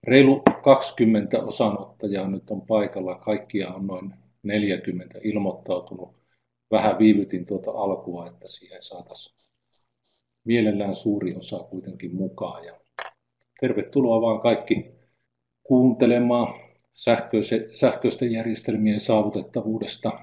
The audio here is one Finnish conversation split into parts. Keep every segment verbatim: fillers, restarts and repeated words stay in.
Reilu kaksikymmentä osanottajaa nyt on paikalla. Kaikkia on noin neljäkymmentä ilmoittautunut. Vähän viivytin tuota alkua, että siihen saataisiin mielellään suuri osa kuitenkin mukaan. Ja tervetuloa vaan kaikki kuuntelemaan sähköisten järjestelmien saavutettavuudesta.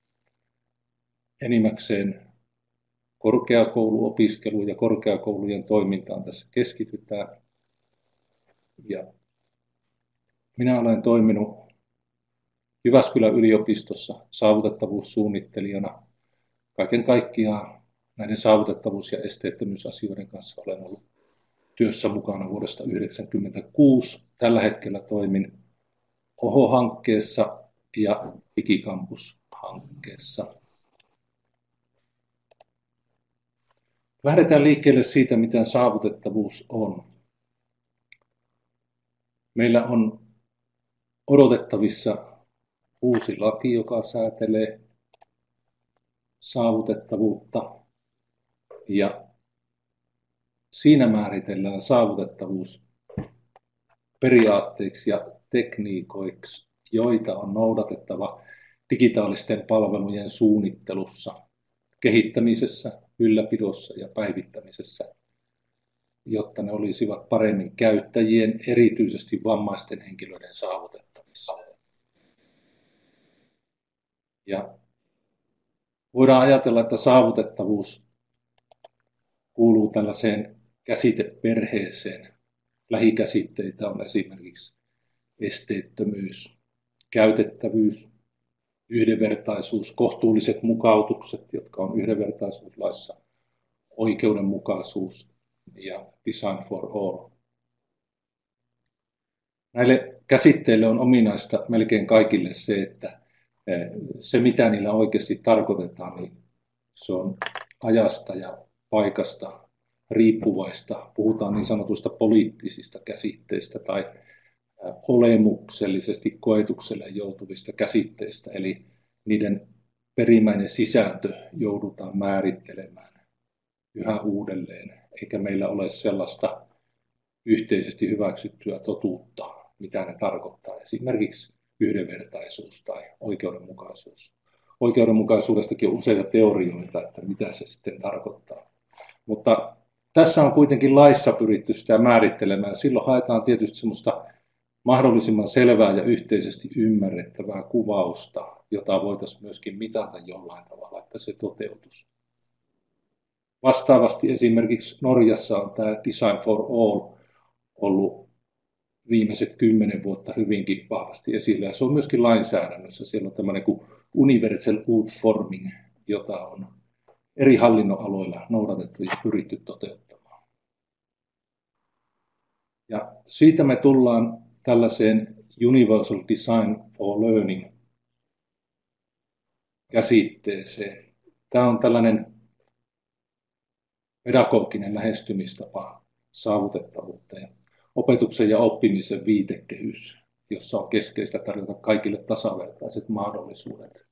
Enimmäkseen korkeakouluopiskeluun ja korkeakoulujen toimintaan tässä keskitytään. Ja minä olen toiminut Jyväskylän yliopistossa saavutettavuussuunnittelijana. Kaiken kaikkiaan näiden saavutettavuus- ja esteettömyysasioiden kanssa olen ollut työssä mukana vuodesta yhdeksänkymmentäkuusi. Tällä hetkellä toimin O H O-hankkeessa ja Digikampus-hankkeessa. Lähdetään liikkeelle siitä, mitä saavutettavuus on. Meillä on odotettavissa uusi laki, joka säätelee saavutettavuutta, ja siinä määritellään saavutettavuus periaatteiksi ja tekniikoiksi, joita on noudatettava digitaalisten palvelujen suunnittelussa, kehittämisessä, ylläpidossa ja päivittämisessä, jotta ne olisivat paremmin käyttäjien, erityisesti vammaisten henkilöiden saavutettavissa. Ja voidaan ajatella, että saavutettavuus kuuluu tällaiseen käsiteperheeseen. Lähikäsitteitä on esimerkiksi esteettömyys, käytettävyys, yhdenvertaisuus, kohtuulliset mukautukset, jotka on yhdenvertaisuuslaissa, oikeudenmukaisuus ja design for all. Näille käsitteille on ominaista melkein kaikille se, että se mitä niillä oikeasti tarkoitetaan, niin se on ajasta ja paikasta riippuvaista. Puhutaan niin sanotusta poliittisista käsitteistä tai olemuksellisesti koetukselle joutuvista käsitteistä, eli niiden perimmäinen sisältö joudutaan määrittelemään yhä uudelleen, eikä meillä ole sellaista yhteisesti hyväksyttyä totuutta, mitä ne tarkoittaa, esimerkiksi yhdenvertaisuus tai oikeudenmukaisuus. Oikeudenmukaisuudestakin on useita teorioita, että mitä se sitten tarkoittaa. Mutta tässä on kuitenkin laissa pyritty sitä määrittelemään. Silloin haetaan tietysti semmoista mahdollisimman selvää ja yhteisesti ymmärrettävää kuvausta, jota voitaisiin myöskin mitata jollain tavalla, että se toteutus. Vastaavasti esimerkiksi Norjassa on tämä Design for All ollut viimeiset kymmenen vuotta hyvinkin vahvasti esillä. Ja se on myöskin lainsäädännössä. Siellä on tämmöinen kuin Universal Utforming, jota on eri hallinnonaloilla noudatettu ja pyritty toteuttamaan. Ja siitä me tullaan tällaiseen Universal Design for Learning käsitteeseen. Tämä on tällainen pedagoginen lähestymistapa saavutettavuuteen. Opetuksen ja oppimisen viitekehys, jossa on keskeistä tarjota kaikille tasavertaiset mahdollisuudet.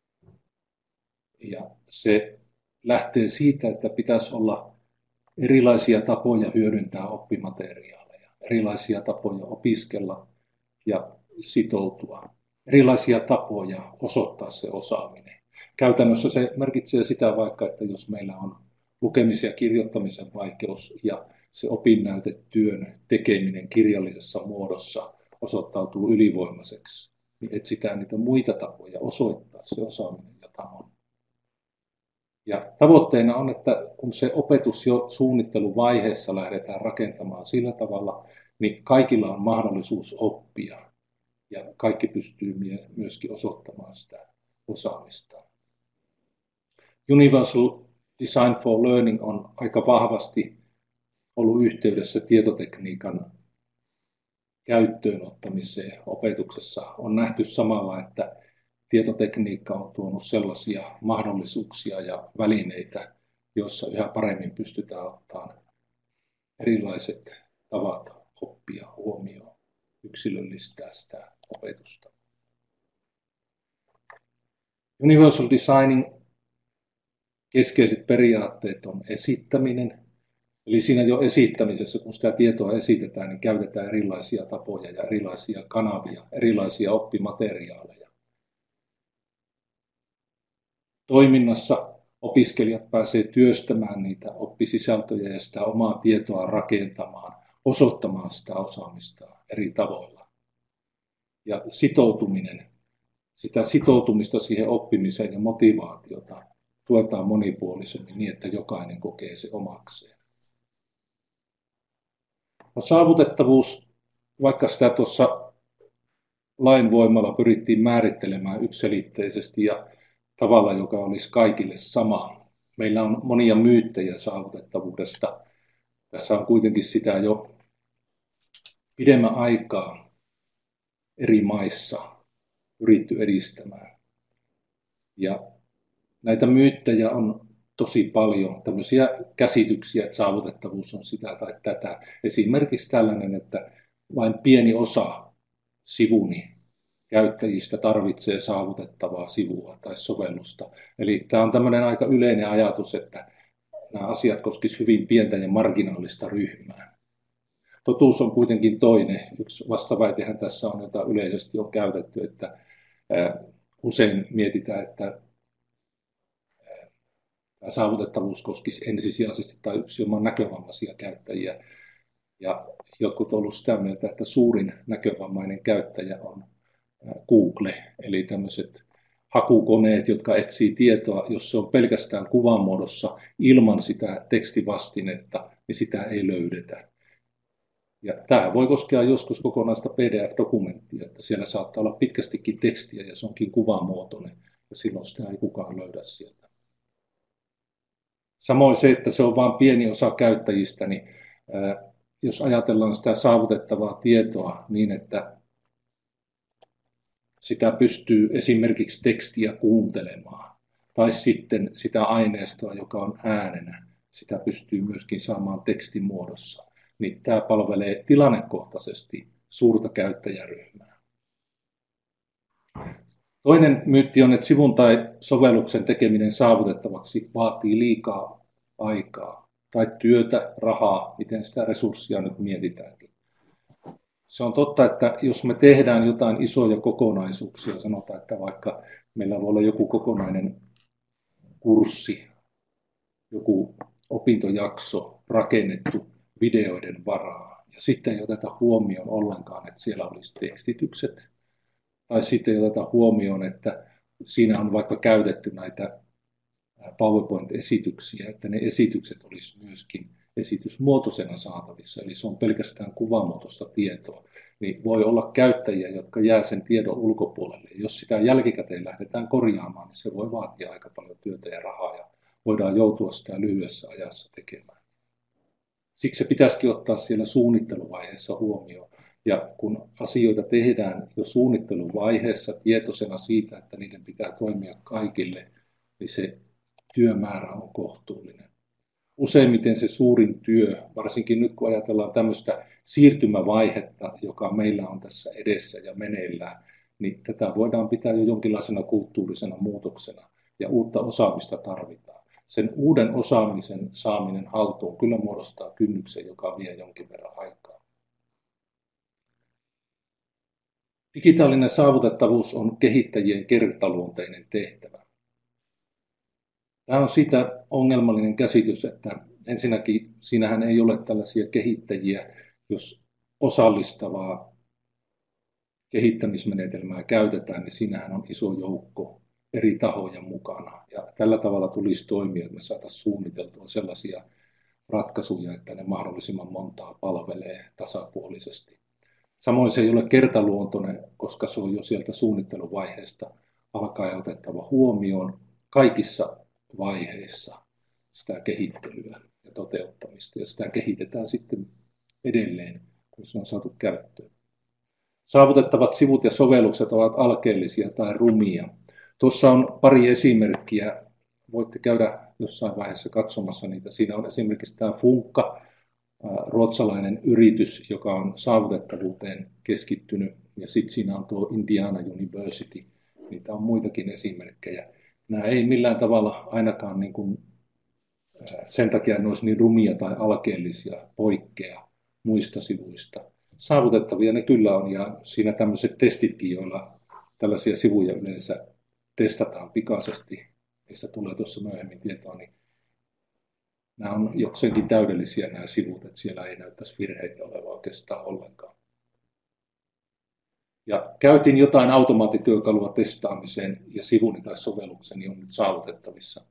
Ja se lähtee siitä, että pitäisi olla erilaisia tapoja hyödyntää oppimateriaaleja, erilaisia tapoja opiskella ja sitoutua, erilaisia tapoja osoittaa se osaaminen. Käytännössä se merkitsee sitä vaikka, että jos meillä on lukemisen ja kirjoittamisen vaikeus ja se opinnäytetyön tekeminen kirjallisessa muodossa osoittautuu ylivoimaiseksi, niin etsitään niitä muita tapoja osoittaa se osaaminen, jota on. Ja tavoitteena on, että kun se opetus jo suunnitteluvaiheessa lähdetään rakentamaan sillä tavalla, niin kaikilla on mahdollisuus oppia ja kaikki pystyy myöskin osoittamaan sitä osaamista. Universal Design for Learning on aika vahvasti ollut yhteydessä tietotekniikan käyttöönottamiseen opetuksessa. On nähty samalla, että tietotekniikka on tuonut sellaisia mahdollisuuksia ja välineitä, joissa yhä paremmin pystytään ottamaan erilaiset tavat oppia huomioon, yksilöllistää sitä opetusta. Universal Designin keskeiset periaatteet on esittäminen, Eli siinä jo esittämisessä, kun sitä tietoa esitetään, niin käytetään erilaisia tapoja ja erilaisia kanavia, erilaisia oppimateriaaleja. Toiminnassa opiskelijat pääsevät työstämään niitä oppisisältöjä ja sitä omaa tietoa rakentamaan, osoittamaan sitä osaamista eri tavoilla. Ja sitoutuminen, sitä sitoutumista siihen oppimiseen ja motivaatiota tuetaan monipuolisemmin niin, että jokainen kokee se omakseen. No, saavutettavuus, vaikka sitä tuossa lain voimalla pyrittiin määrittelemään yksiselitteisesti ja tavalla, joka olisi kaikille sama. Meillä on monia myyttejä saavutettavuudesta. Tässä on kuitenkin sitä jo pidemmän aikaa eri maissa pyritty edistämään. Ja näitä myyttejä on tosi paljon, tämmöisiä käsityksiä, että saavutettavuus on sitä tai tätä. Esimerkiksi tällainen, että vain pieni osa sivuni käyttäjistä tarvitsee saavutettavaa sivua tai sovellusta. Eli tämä on tämmöinen aika yleinen ajatus, että nämä asiat koskisivat hyvin pientä ja marginaalista ryhmää. Totuus on kuitenkin toinen. Yksi vastaväitehän tässä on, jota yleisesti on käytetty, että usein mietitään, että saavutettavuus koskisi ensisijaisesti tai yksilömaan näkövammaisia käyttäjiä. Ja jotkut ovat olleet sitä mieltä, että suurin näkövammainen käyttäjä on Google, eli tämmöiset hakukoneet, jotka etsii tietoa, jos se on pelkästään kuvan muodossa ilman sitä tekstivastinetta, niin sitä ei löydetä. Ja tämä voi koskea joskus kokonaista P D F-dokumenttia, että siellä saattaa olla pitkästikin tekstiä ja se onkin kuvamuotoinen, ja silloin sitä ei kukaan löydä sieltä. Samoin se, että se on vain pieni osa käyttäjistä, niin ää, jos ajatellaan sitä saavutettavaa tietoa niin, että sitä pystyy esimerkiksi tekstiä kuuntelemaan, tai sitten sitä aineistoa, joka on äänenä, sitä pystyy myöskin saamaan tekstimuodossa, niin tämä palvelee tilannekohtaisesti suurta käyttäjäryhmää. Toinen myytti on, että sivun tai sovelluksen tekeminen saavutettavaksi vaatii liikaa aikaa tai työtä, rahaa, miten sitä resurssia nyt mietitäänkin. Se on totta, että jos me tehdään jotain isoja kokonaisuuksia, sanotaan, että vaikka meillä voi olla joku kokonainen kurssi, joku opintojakso rakennettu videoiden varaa, ja sitten ei oteta huomioon ollenkaan, että siellä olisi tekstitykset, tai sitten ei oteta huomioon, että siinä on vaikka käytetty näitä PowerPoint-esityksiä, että ne esitykset olisi myöskin esitysmuotoisena saatavissa, eli se on pelkästään kuvamuotoista tietoa, niin voi olla käyttäjiä, jotka jää sen tiedon ulkopuolelle. Ja jos sitä jälkikäteen lähdetään korjaamaan, niin se voi vaatia aika paljon työtä ja rahaa, ja voidaan joutua sitä lyhyessä ajassa tekemään. Siksi se pitäisikin ottaa siellä suunnitteluvaiheessa huomioon. Ja kun asioita tehdään jo suunnitteluvaiheessa tietoisena siitä, että niiden pitää toimia kaikille, niin se työmäärä on kohtuullinen. Useimmiten se suurin työ, varsinkin nyt kun ajatellaan tämmöistä siirtymävaihetta, joka meillä on tässä edessä ja meneillään, niin tätä voidaan pitää jo jonkinlaisena kulttuurisena muutoksena ja uutta osaamista tarvitaan. Sen uuden osaamisen saaminen haltuun kyllä muodostaa kynnyksen, joka vie jonkin verran aikaa. Digitaalinen saavutettavuus on kehittäjien kertaluonteinen tehtävä. Tämä on sitä ongelmallinen käsitys, että ensinnäkin siinähän ei ole tällaisia kehittäjiä, jos osallistavaa kehittämismenetelmää käytetään, niin siinähän on iso joukko eri tahoja mukana. Ja tällä tavalla tulisi toimia, että me saataisiin suunniteltua sellaisia ratkaisuja, että ne mahdollisimman montaa palvelee tasapuolisesti. Samoin se ei ole kertaluontoinen, koska se on jo sieltä suunnitteluvaiheesta alkaen otettava huomioon kaikissa vaiheissa sitä kehittelyä ja toteuttamista, ja sitä kehitetään sitten edelleen, kun se on saatu käyttöön. Saavutettavat sivut ja sovellukset ovat alkeellisia tai rumia. Tuossa on pari esimerkkiä, voitte käydä jossain vaiheessa katsomassa niitä. Siinä on esimerkiksi tämä Funkka, ruotsalainen yritys, joka on saavutettavuuteen keskittynyt, ja sitten siinä on tuo Indiana University. Niitä on muitakin esimerkkejä. Nämä ei millään tavalla ainakaan niin kuin sen takia ne olisi niin rumia tai alkeellisia, poikkea muista sivuista. Saavutettavia ne kyllä on, ja siinä tämmöiset testitkin, joilla tällaisia sivuja yleensä testataan pikaisesti, niistä tulee tuossa myöhemmin tietoa, niin nämä on jokseenkin täydellisiä nämä sivut, että siellä ei näyttäisi virheitä olevan oikeastaan ollenkaan. Ja käytin jotain automaattityökalua testaamiseen, ja sivuni tai sovellukseni on nyt saavutettavissa.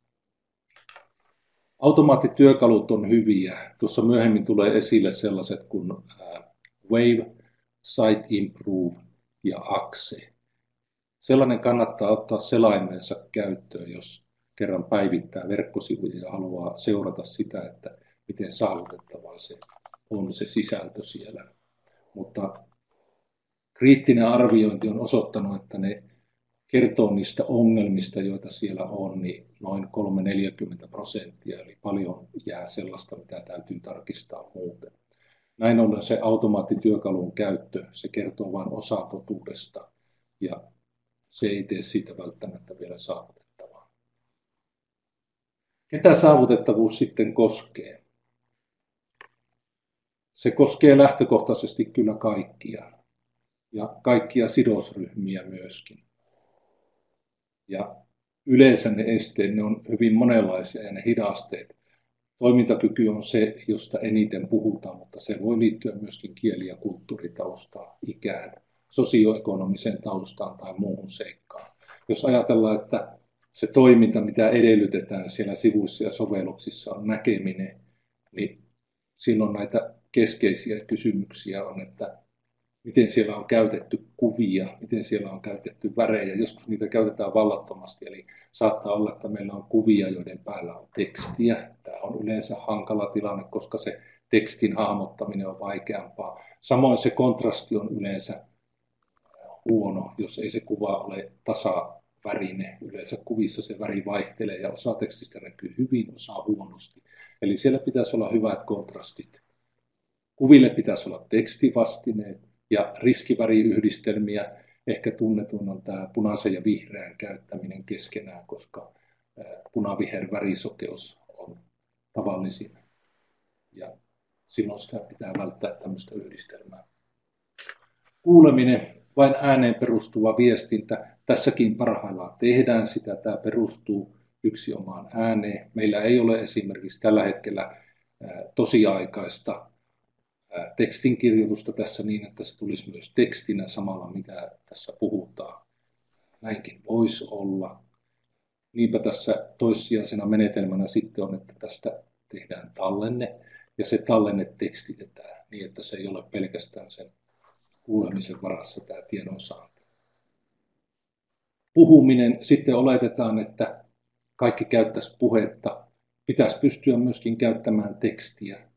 Automaattityökalut on hyviä. Tuossa myöhemmin tulee esille sellaiset kuin Wave, Site Improve ja Axe. Sellainen kannattaa ottaa selaimeensa käyttöön, jos kerran päivittää verkkosivuja ja haluaa seurata sitä, että miten saavutettavaa se on se sisältö siellä. Mutta kriittinen arviointi on osoittanut, että ne kertoo niistä ongelmista, joita siellä on, niin noin kolmekymmentä neljäkymmentä prosenttia, eli paljon jää sellaista, mitä täytyy tarkistaa muuten. Näin ollen se automaattityökalun käyttö, se kertoo vain osa totuudesta, ja se ei tee siitä välttämättä vielä saavutettavaa. Ketä saavutettavuus sitten koskee? Se koskee lähtökohtaisesti kyllä kaikkia, ja kaikkia sidosryhmiä myöskin. Ja yleensä ne esteet, ne on hyvin monenlaisia ja ne hidasteet. Toimintakyky on se, josta eniten puhutaan, mutta se voi liittyä myöskin kieli- ja kulttuuritaustaan, ikään, sosioekonomiseen taustaan tai muuhun seikkaan. Jos ajatellaan, että se toiminta, mitä edellytetään siellä sivuissa ja sovelluksissa on näkeminen, niin silloin näitä keskeisiä kysymyksiä on, että miten siellä on käytetty kuvia, miten siellä on käytetty värejä. Joskus niitä käytetään vallattomasti, eli saattaa olla, että meillä on kuvia, joiden päällä on tekstiä. Tämä on yleensä hankala tilanne, koska se tekstin hahmottaminen on vaikeampaa. Samoin se kontrasti on yleensä huono, jos ei se kuva ole tasavärinen. Yleensä kuvissa se väri vaihtelee ja osa tekstistä näkyy hyvin, osa huonosti. Eli siellä pitäisi olla hyvät kontrastit. Kuville pitäisi olla tekstivastineet. Ja riskiväriyhdistelmiä ehkä tunnetun on tämä punaisen ja vihreän käyttäminen keskenään, koska punaviher värisokeus on tavallisin. Ja silloin sitä pitää välttää tämmöistä yhdistelmää. Kuuleminen, vain ääneen perustuva viestintä. Tässäkin parhaillaan tehdään sitä. Tämä perustuu yksi omaan ääneen. Meillä ei ole esimerkiksi tällä hetkellä tosiaikaista tekstinkirjoitusta tässä niin, että se tulisi myös tekstinä samalla, mitä tässä puhutaan. Näinkin voisi olla. Niinpä tässä toissijaisena menetelmänä sitten on, että tästä tehdään tallenne, ja se tallenne tekstitetään niin, että se ei ole pelkästään sen kuulemisen varassa tämä tiedonsaanti. Puhuminen, sitten oletetaan, että kaikki käyttäisi puhetta. Pitäisi pystyä myöskin käyttämään tekstiä.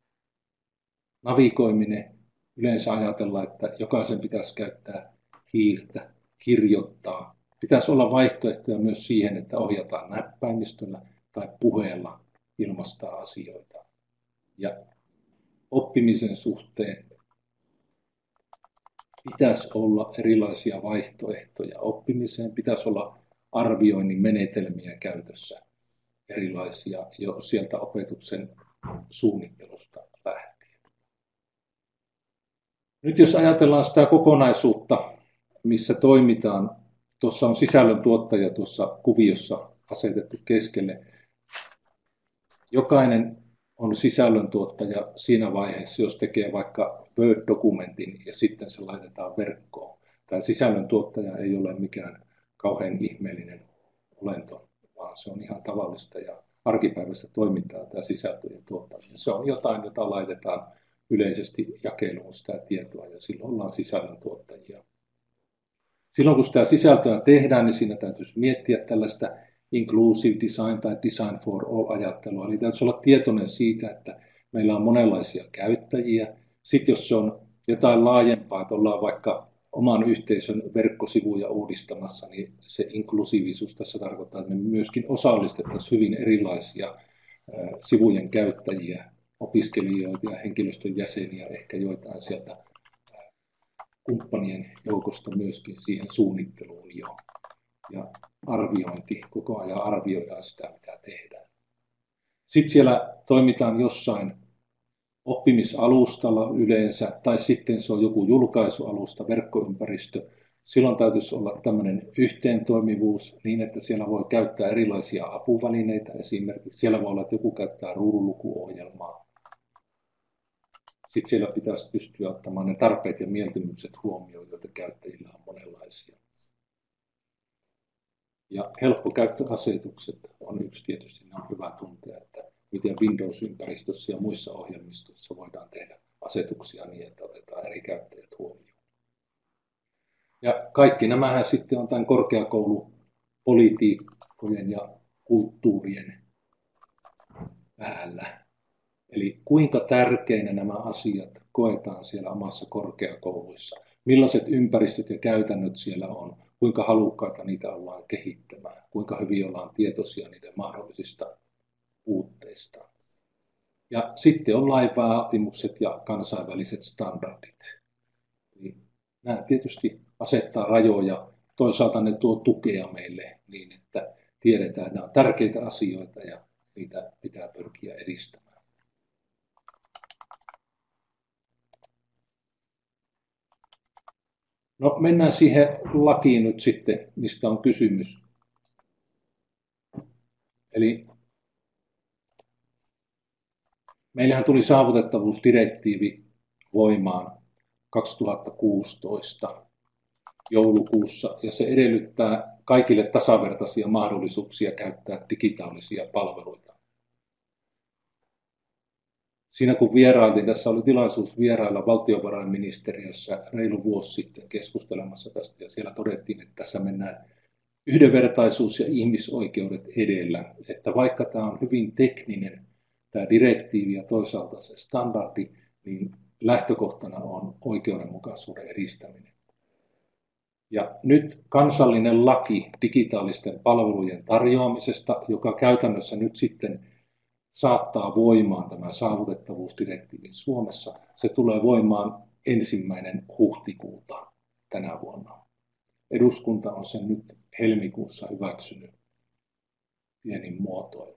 Navigoiminen, yleensä ajatellaan, että jokaisen pitäisi käyttää hiirtä, kirjoittaa. Pitäisi olla vaihtoehtoja myös siihen, että ohjataan näppäimistöllä tai puheella ilmaistaan asioita. Ja oppimisen suhteen pitäisi olla erilaisia vaihtoehtoja oppimiseen, pitäisi olla arvioinnin menetelmiä käytössä erilaisia jo sieltä opetuksen suunnittelusta lähtien. Nyt jos ajatellaan sitä kokonaisuutta, missä toimitaan, tuossa on sisällöntuottaja tuossa kuviossa asetettu keskelle. Jokainen on sisällöntuottaja siinä vaiheessa, jos tekee vaikka Word-dokumentin ja sitten se laitetaan verkkoon. Tämä sisällöntuottaja ei ole mikään kauhean ihmeellinen olento, vaan se on ihan tavallista ja arkipäiväistä toimintaa tämä sisältöjen tuottaminen. Se on jotain, jota laitetaan yleisesti jakeluun sitä tietoa ja silloin ollaan sisällöntuottajia. Silloin kun sitä sisältöä tehdään, niin siinä täytyisi miettiä tällaista inclusive design tai design for all ajattelua. Eli täytyisi olla tietoinen siitä, että meillä on monenlaisia käyttäjiä. Sitten jos se on jotain laajempaa, että ollaan vaikka oman yhteisön verkkosivuja uudistamassa, niin se inklusiivisuus tässä tarkoittaa, että me myöskin osallistettaisiin hyvin erilaisia sivujen käyttäjiä, opiskelijoita ja henkilöstön jäseniä, ehkä joitain sieltä kumppanien joukosta myöskin siihen suunnitteluun jo. Ja arviointi, koko ajan arvioidaan sitä, mitä tehdään. Sitten siellä toimitaan jossain oppimisalustalla yleensä, tai sitten se on joku julkaisualusta, verkkoympäristö. Silloin täytyisi olla tämmöinen yhteentoimivuus niin, että siellä voi käyttää erilaisia apuvälineitä. Esimerkiksi siellä voi olla, että joku käyttää ruudunlukuohjelmaa. Sitten siellä pitäisi pystyä ottamaan ne tarpeet ja mieltymykset huomioon, joita käyttäjillä on monenlaisia. Ja helppokäyttöasetukset on yksi tietysti, ne on hyvä tuntea, että miten Windows-ympäristössä ja muissa ohjelmistoissa voidaan tehdä asetuksia niin, että otetaan eri käyttäjät huomioon. Ja kaikki nämähän sitten on tämän korkeakoulupolitiikkojen ja kulttuurien päällä. Eli kuinka tärkeinä nämä asiat koetaan siellä omassa korkeakouluissa, millaiset ympäristöt ja käytännöt siellä on, kuinka halukkaita niitä ollaan kehittämään, kuinka hyvin ollaan tietoisia niiden mahdollisista puutteista. Ja sitten on lainvaatimukset ja kansainväliset standardit. Eli nämä tietysti asettaa rajoja, toisaalta ne tuo tukea meille niin, että tiedetään, että nämä on tärkeitä asioita ja niitä pitää pyrkiä edistämään. No mennään siihen lakiin nyt sitten, mistä on kysymys. Eli meillähän tuli saavutettavuusdirektiivi voimaan kaksituhattakuusitoista joulukuussa, ja se edellyttää kaikille tasavertaisia mahdollisuuksia käyttää digitaalisia palveluita. Siinä kun vierailtiin, tässä oli tilaisuus vierailla valtiovarainministeriössä reilu vuosi sitten keskustelemassa tästä, ja siellä todettiin, että tässä mennään yhdenvertaisuus ja ihmisoikeudet edellä, että vaikka tämä on hyvin tekninen, tämä direktiivi ja toisaalta se standardi, niin lähtökohtana on oikeudenmukaisuuden edistäminen. Ja nyt kansallinen laki digitaalisten palvelujen tarjoamisesta, joka käytännössä nyt sitten saattaa voimaan tämä saavutettavuusdirektiivin Suomessa, se tulee voimaan ensimmäinen huhtikuuta tänä vuonna. Eduskunta on sen nyt helmikuussa hyväksynyt pienin muotoilu.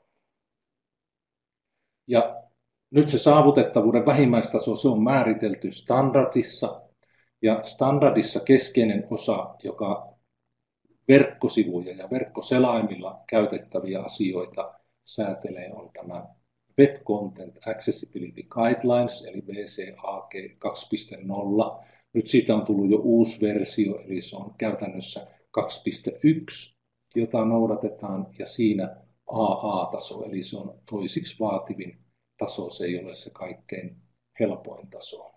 Ja nyt se saavutettavuuden vähimmäistaso, se on määritelty standardissa, ja standardissa keskeinen osa, joka verkkosivuja ja verkkoselaimilla käytettäviä asioita säätelee, on tämä Web Content Accessibility Guidelines, eli W C A G kaksi piste nolla. Nyt siitä on tullut jo uusi versio, eli se on käytännössä kaksi piste yksi, jota noudatetaan, ja siinä A A-taso, eli se on toisiksi vaativin taso, se ei ole se kaikkein helpoin taso.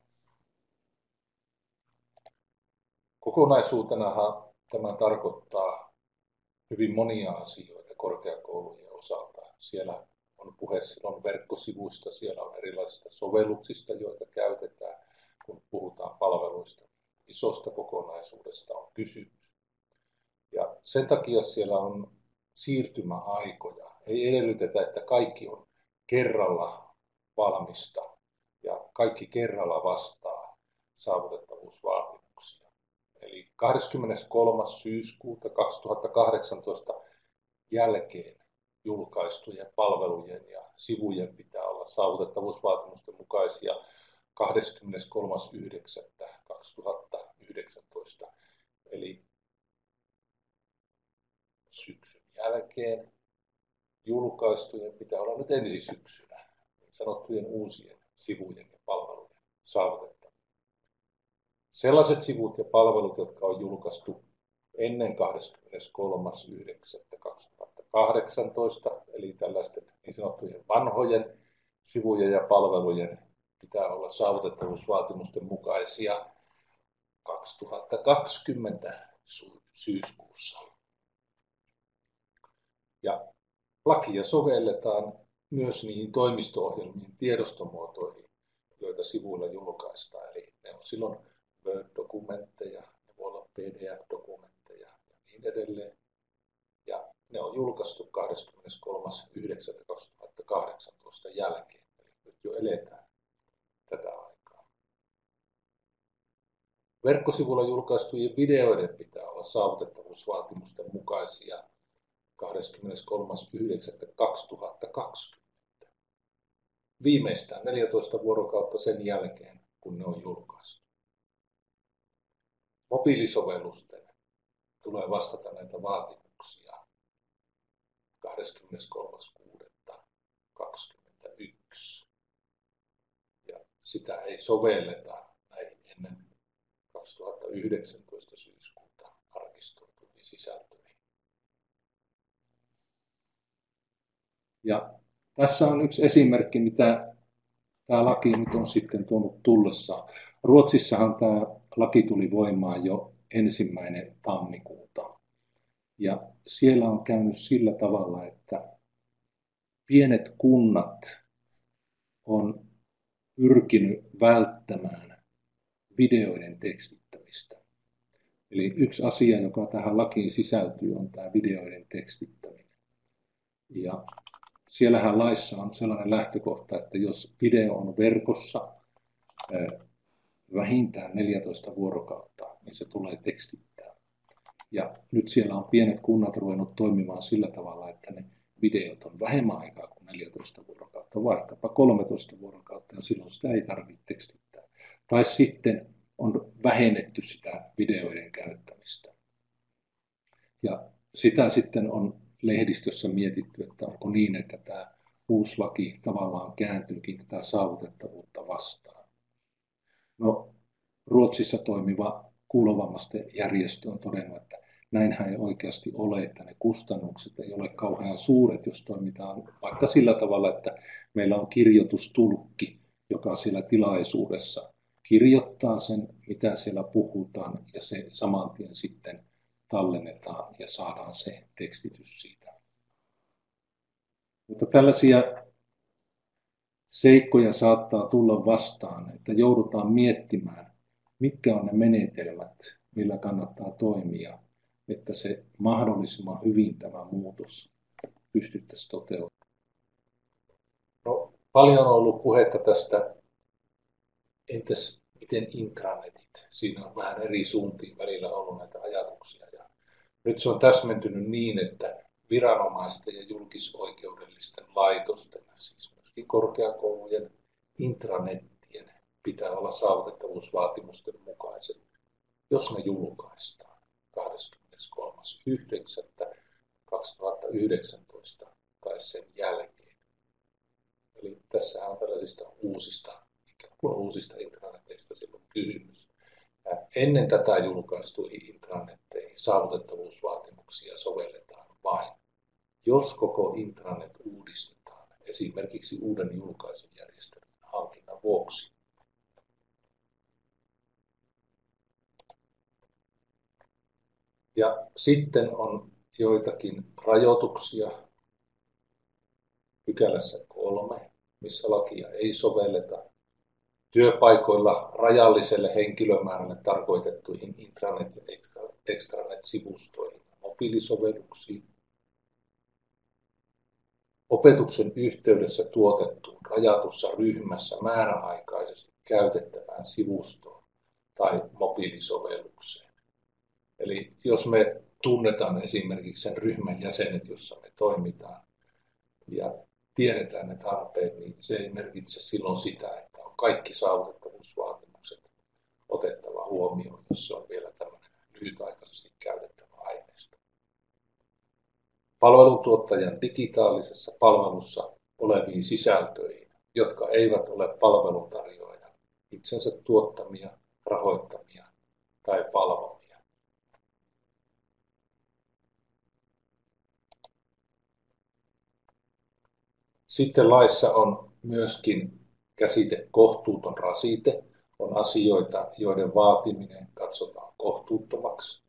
Kokonaisuutenahan tämä tarkoittaa hyvin monia asioita korkeakoulujen osalta. Siellä on puhe silloin verkkosivuista, siellä on erilaisista sovelluksista, joita käytetään, kun puhutaan palveluista. Isosta kokonaisuudesta on kysymys. Ja sen takia siellä on siirtymäaikoja. Ei edellytetä, että kaikki on kerralla valmista ja kaikki kerralla vastaa saavutettavuusvaatimuksia. Eli kahdeskymmeneskolmas syyskuuta kaksituhattakahdeksantoista jälkeen julkaistujen palvelujen ja sivujen pitää olla saavutettavuusvaatimusten mukaisia kahdeskymmeneskolmas yhdeksättä kaksituhattayhdeksäntoista, eli syksyn jälkeen. Julkaistujen pitää olla nyt ensi syksynä, niin sanottujen uusien sivujen ja palvelujen saavutettavuus. Sellaiset sivut ja palvelut, jotka on julkaistu ennen kahdeskymmeneskolmas yhdeksättä kaksituhattakahdeksantoista, eli tällaisten niin sanottujen vanhojen sivujen ja palvelujen pitää olla saavutettavuusvaatimusten mukaisia kaksituhattakaksikymmentä syyskuussa. Ja lakia sovelletaan myös niihin toimisto-ohjelmien tiedostomuotoihin, joita sivuilla julkaistaan. Eli ne on silloin Word-dokumentteja, ne voi olla P D F-dokumentteja ja niin edelleen. Ja ne on julkaistu kahdeskymmeneskolmas yhdeksättä kaksituhattakahdeksantoista jälkeen. Eli nyt jo eletään tätä aikaa. Verkkosivuilla julkaistujen videoiden pitää olla saavutettavuusvaatimusten mukaisia kahdeskymmeneskolmas yhdeksättä kaksituhattakaksikymmentä. viimeistään neljätoista vuorokautta sen jälkeen, kun ne on julkaistu. Mobiilisovellusten tulee vastata näitä vaatimuksia kahdeskymmeneskolmas kuudetta kaksikymmentäyksi. Ja sitä ei sovelleta näihin ennen kaksituhattayhdeksäntoista syyskuuta arkistoituihin sisältöihin. Ja tässä on yksi esimerkki, mitä tämä laki nyt on sitten tuonut tullessaan. Ruotsissahan tämä laki tuli voimaan jo ensimmäinen tammikuuta. Ja siellä on käynyt sillä tavalla, että pienet kunnat on pyrkinyt välttämään videoiden tekstittämistä. Eli yksi asia, joka tähän lakiin sisältyy, on tämä videoiden tekstittäminen. Ja siellähän laissa on sellainen lähtökohta, että jos video on verkossa vähintään neljätoista vuorokautta, niin se tulee tekstittää. Ja nyt siellä on pienet kunnat ruvennut toimimaan sillä tavalla, että ne videot on vähemmän aikaa kuin neljätoista vuorokautta, vaikkapa kolmetoista vuorokautta, ja silloin sitä ei tarvitse tekstittää. Tai sitten on vähennetty sitä videoiden käyttämistä. Ja sitä sitten on lehdistössä mietitty, että onko niin, että tämä uusi laki tavallaan kääntyykin tätä saavutettavuutta vastaan. No, Ruotsissa toimiva kuulovammaisten järjestö on todennut, että näinhän ei oikeasti ole, että ne kustannukset ei ole kauhean suuret, jos toimitaan vaikka sillä tavalla, että meillä on kirjoitustulkki, joka siellä tilaisuudessa kirjoittaa sen, mitä siellä puhutaan, ja se saman tien sitten tallennetaan ja saadaan se tekstitys siitä. Mutta tällaisia seikkoja saattaa tulla vastaan, että joudutaan miettimään, mitkä on ne menetelmät, millä kannattaa toimia, että se mahdollisimman hyvin tämä muutos pystyttäisiin toteuttamaan. No, paljon on ollut puhetta tästä, entäs miten intranetit? Siinä on vähän eri suuntiin välillä ollut näitä ajatuksia. Ja nyt se on täsmentynyt niin, että viranomaisten ja julkisoikeudellisten laitosten, siis myöskin korkeakoulujen intranettien, pitää olla saavutettavuusvaatimusten mukaiset, jos ne julkaistaan kahdeskymmeneskolmas yhdeksättä kaksituhattayhdeksäntoista tai sen jälkeen. Eli tässä on tällaisista uusista, ikään kuin uusista intraneteista silloin kysymys. Ja ennen tätä julkaistuihin intranetteihin saavutettavuusvaatimuksia sovelletaan vain, jos koko intranet uudistetaan, esimerkiksi uuden julkaisujärjestelmän hankinnan vuoksi. Ja sitten on joitakin rajoituksia pykälässä kolme, missä lakia ei sovelleta. Työpaikoilla rajalliselle henkilömäärälle tarkoitettuihin intranet- ja extranet-sivustoihin ja mobiilisovelluksiin. Opetuksen yhteydessä tuotettuun rajatussa ryhmässä määräaikaisesti käytettävään sivustoon tai mobiilisovellukseen. Eli jos me tunnetaan esimerkiksi sen ryhmän jäsenet, jossa me toimitaan, ja tiedetään ne tarpeet, niin se ei merkitse silloin sitä, että on kaikki saavutettavuusvaatimukset otettava huomioon, jos se on vielä tämmöinen lyhytaikaisesti käytettävä aineisto. Palveluntuottajan digitaalisessa palvelussa oleviin sisältöihin, jotka eivät ole palveluntarjoajan itsensä tuottamia, rahoittamia tai palvomia. Sitten laissa on myöskin käsite kohtuuton rasite. On asioita, joiden vaatiminen katsotaan kohtuuttomaksi.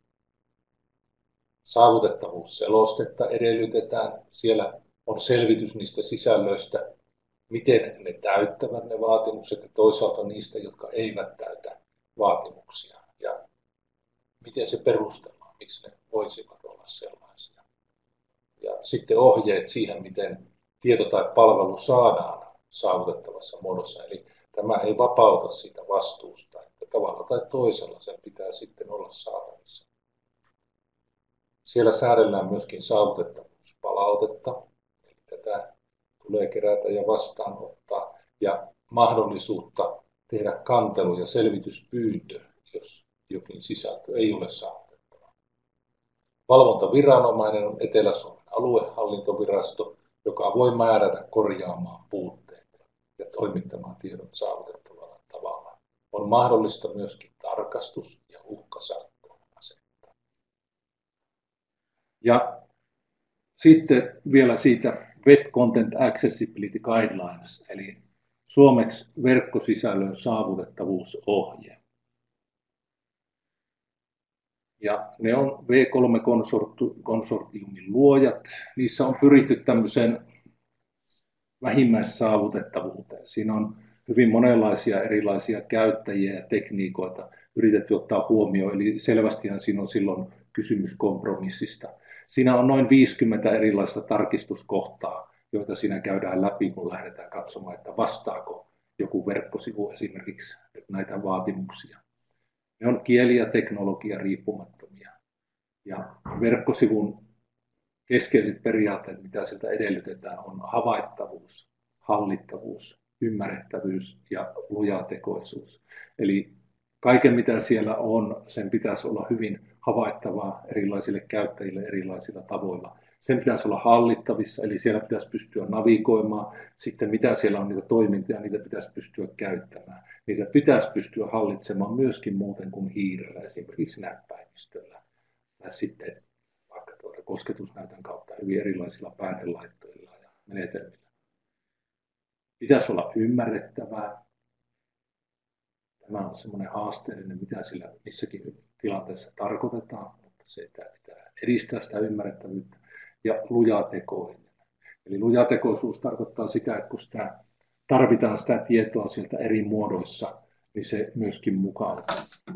Saavutettavuusselostetta edellytetään. Siellä on selvitys niistä sisällöistä, miten ne täyttävät ne vaatimukset ja toisaalta niistä, jotka eivät täytä vaatimuksia. Ja miten se perustellaan, miksi ne voisivat olla sellaisia. Ja sitten ohjeet siihen, miten tieto tai palvelu saadaan saavutettavassa muodossa. Eli tämä ei vapauta siitä vastuusta, että tavalla tai toisella sen pitää sitten olla saatavissa. Siellä säädellään myöskin saavutettavuuspalautetta. Eli tätä tulee kerätä ja vastaanottaa. ja mahdollisuutta tehdä kantelu ja selvityspyyntö, jos jokin sisältö ei ole saavutettava. Valvontaviranomainen on Etelä-Suomen aluehallintovirasto, joka voi määrätä korjaamaan puutteet ja toimittamaan tiedot saavutettavalla tavalla. On mahdollista myöskin tarkastus ja uhkasakko asettaa. Ja sitten vielä siitä Web Content Accessibility Guidelines, eli suomeksi verkkosisällön saavutettavuusohje. Ja ne on V kolme konsortiumin luojat. Niissä on pyritty tämmöiseen vähimmäissaavutettavuuteen. Siinä on hyvin monenlaisia erilaisia käyttäjiä ja tekniikoita yritetty ottaa huomioon, eli selvästihan siinä on silloin kysymys kompromissista. Siinä on noin viisikymmentä erilaista tarkistuskohtaa, joita siinä käydään läpi, kun lähdetään katsomaan, että vastaako joku verkkosivu esimerkiksi näitä vaatimuksia. Ne on kieli- ja teknologia riippumattomia. Ja verkkosivun keskeiset periaatteet, mitä siltä edellytetään, on havaittavuus, hallittavuus, ymmärrettävyys ja lujatekoisuus. Eli kaiken, mitä siellä on, sen pitäisi olla hyvin havaittavaa erilaisille käyttäjille erilaisilla tavoilla. Sen pitäisi olla hallittavissa, eli siellä pitäisi pystyä navigoimaan. Sitten mitä siellä on niitä toimintoja, niitä pitäisi pystyä käyttämään. Niitä pitäisi pystyä hallitsemaan myöskin muuten kuin hiirellä, esimerkiksi näppäimistöllä. Tai sitten vaikka tuota kosketusnäytön kautta hyvin erilaisilla päätelaitteilla ja menetelmillä. Pitäisi olla ymmärrettävää. Tämä on semmoinen haasteellinen, mitä sillä missäkin tilanteessa tarkoitetaan, mutta se pitää edistää sitä ymmärrettävyyttä. Ja lujatekoinen. Eli lujatekoisuus tarkoittaa sitä, että kun sitä, tarvitaan sitä tietoa sieltä eri muodoissa, niin se myöskin mukaan.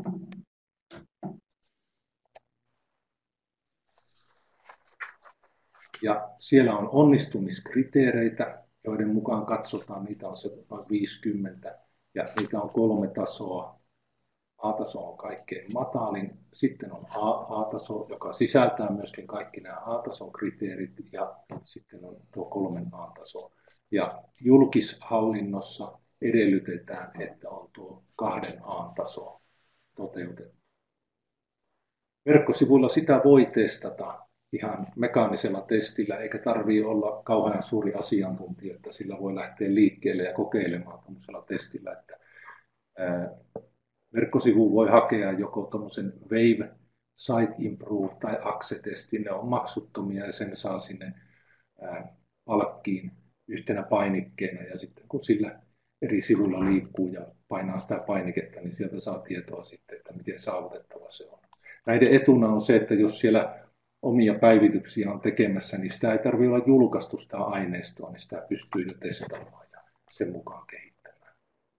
Ja siellä on onnistumiskriteereitä, joiden mukaan katsotaan, niitä on se noin viisikymmentä, ja niitä on kolme tasoa. A-taso on kaikkein matalin, sitten on A A-taso, joka sisältää myöskin kaikki nämä A-tason kriteerit, ja sitten on tuo kolmen A-taso. Ja julkishallinnossa edellytetään, että on tuo kahden A-taso toteutettu. Verkkosivuilla sitä voi testata ihan mekaanisella testillä, eikä tarvitse olla kauhean suuri asiantuntija, että sillä voi lähteä liikkeelle ja kokeilemaan tämmöisellä testillä, että ää, verkkosivuun voi hakea joko tuommoisen Wave, Site Improve tai Axe-testin. Ne on maksuttomia ja sen saa sinne ää, palkkiin yhtenä painikkeena. Ja sitten kun sillä eri sivuilla liikkuu ja painaa sitä painiketta, niin sieltä saa tietoa sitten, että miten saavutettava se on. Näiden etuna on se, että jos siellä omia päivityksiä on tekemässä, niin sitä ei tarvitse olla julkaistu sitä aineistoa, niin sitä pystyy jo testaamaan ja sen mukaan kehittämään.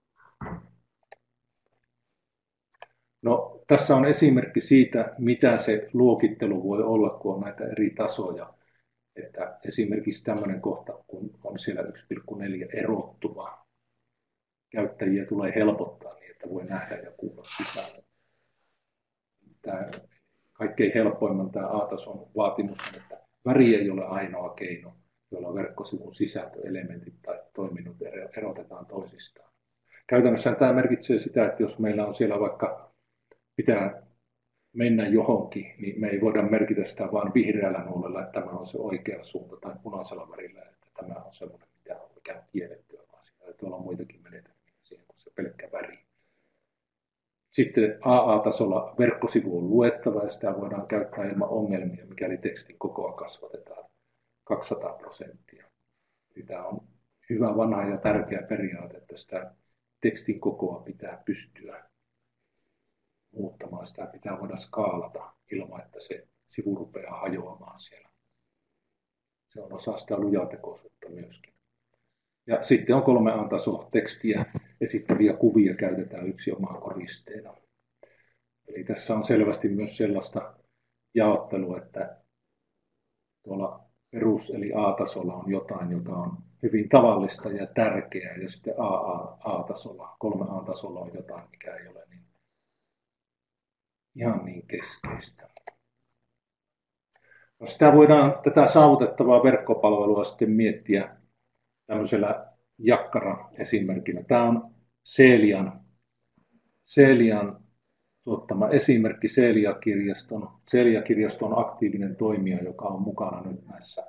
No, tässä on esimerkki siitä, mitä se luokittelu voi olla, kun on näitä eri tasoja. Että esimerkiksi tämmöinen kohta, kun on siellä yksi pilkku neljä erottuva, käyttäjiä tulee helpottaa niin, että voi nähdä ja kuulla sisällön. Tämä kaikkein helpoimman tämä A-tason vaatimus on, että väri ei ole ainoa keino, jolla verkkosivun sisältöelementit tai toiminnot erotetaan toisistaan. Käytännössä tämä merkitsee sitä, että jos meillä on siellä vaikka pitää mennä johonkin, niin me ei voida merkitä sitä vain vihreällä nuolella, että tämä on se oikea suunta, tai punaisella värillä, että tämä on semmoinen, mikä on mikään kiellettyä, vaan siinä täytyy olla muitakin menetelmiä siihen kuin se pelkkä väri. Sitten A A-tasolla verkkosivu on luettava ja sitä voidaan käyttää ilman ongelmia, mikäli tekstin kokoa kasvatetaan kaksisataa prosenttia. Tämä on hyvä, vanha ja tärkeä periaate, että sitä tekstin kokoa pitää pystyä muuttamaan. Sitä pitää voida skaalata ilman, että se sivu rupeaa hajoamaan siellä. Se on osa sitä lujatekoisuutta myöskin. Ja sitten on kolme A-taso tekstiä esittäviä kuvia käytetään yksi omaan koristeena. Eli tässä on selvästi myös sellaista jaottelua, että tuolla perus- eli A-tasolla on jotain, joka on hyvin tavallista ja tärkeää, ja sitten A A-tasolla, kolme A-tasolla on jotain, mikä ei ole niin, ihan niin keskeistä. No sitä voidaan tätä saavutettavaa verkkopalvelua sitten miettiä tämmöisellä jakkara esimerkkinä. Tämä on Celian, Celian tuottama esimerkki Celia-kirjaston. Celia-kirjasto on aktiivinen toimija, joka on mukana nyt näissä